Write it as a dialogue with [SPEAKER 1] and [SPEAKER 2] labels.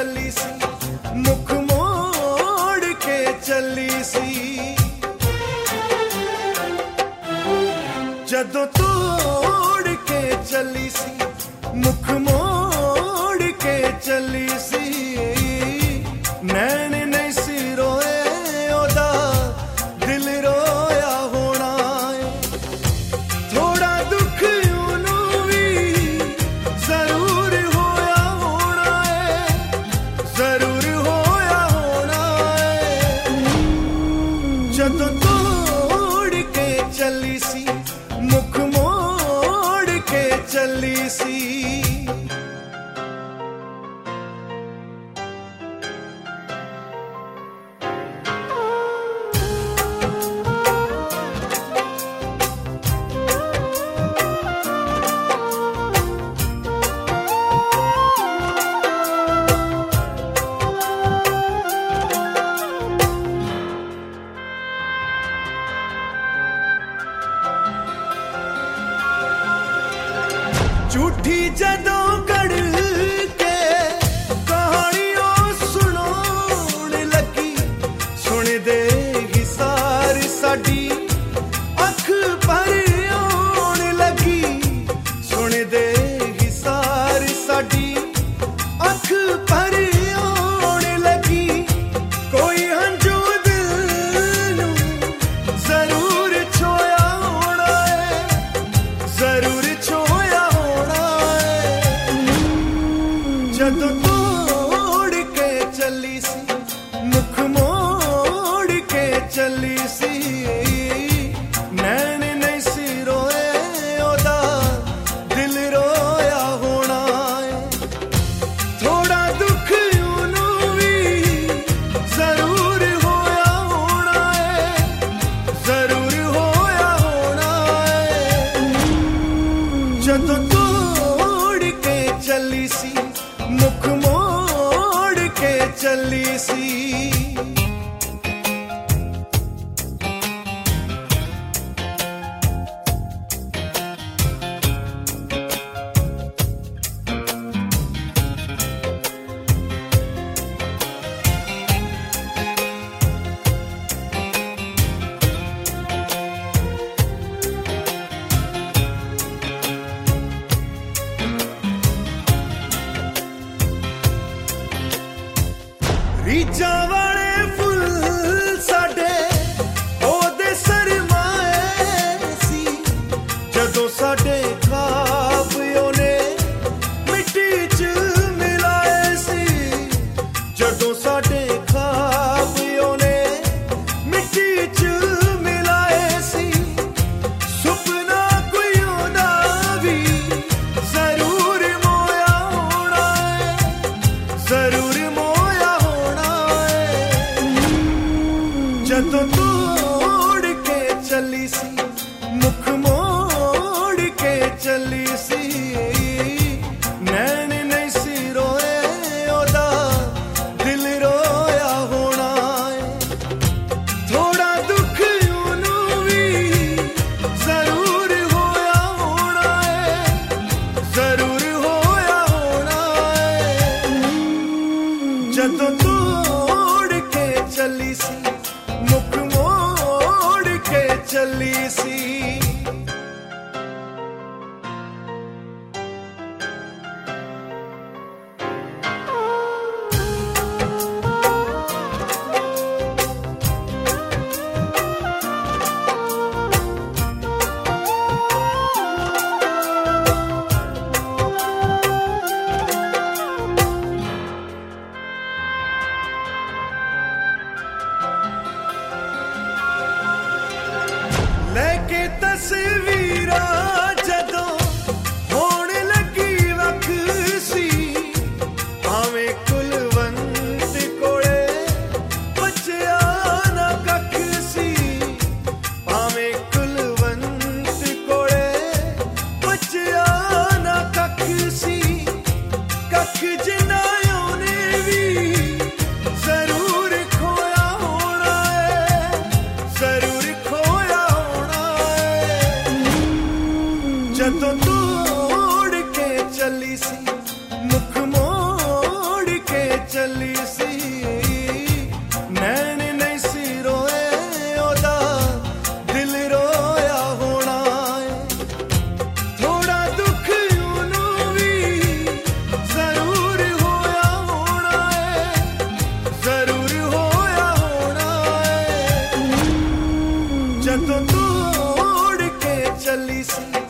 [SPEAKER 1] चली सी मुख मोड़ के चली सी जदों तोड़ के चली सी मुख मोड़ के चली सी नैन नहीं सी रोए ओदा दिल रोया होना है थोड़ा दुख यूं भी जरूर होया होना है जरूर होया होना है जदों तोड़ के चली सी मुख मोड़ के चली सी झूठी जदों कड़ के कहानियों सुनाउण लगी सुन देगी सारी साडी अख भर आउण लगी सुन देगी सारी साडी अख भर आउण लगी कोई हंझू दिल नूं जरूर छोया होना है जरूर छोया जदों तोड़ के चली सी मुख मोड़ के चली सी नैन नहीं सी रोए ओदा दिल रोया होना है थोड़ा दुख यूं भी जरूर होया होना है जरूर होया होना है जदों तोड़ के चली सी मुख मोड़ के चली सी रीझां वाले फुल साडे ओदे सरमाए सी जदों साडे ख्वाब ओने मिट्टी च मिलाए सी जदों साडे ख्वाब ओने मिट्टी च मिलाए सी सुपना कोई ओदा भी जरूर मोया होना है जरूर जदों तोड़ के चली सी मुख मोड़ के चली सी नैन नहीं सी रोए ओदा दिल रोया होना है थोड़ा दुख यूं भी जरूर होया होना है जरूर होया होना है जदों तोड़ के चली सी मुख मोड़ के चली सी लेके तस्वीरां जदों होण लगी वख सी भावें कुलवंत कोले बचिया ना कख सी भावें कुलवंत कोले बचिया ना कख सी कख जिन्ना ओने भी जरूर खोया होना है जरूर खोया होना है जदों तोड़ के चली सी मुख मोड़ के ਜਦੋਂ ਤੂੰ ਉੜ ਕੇ ਚੱਲੀ ਸੀ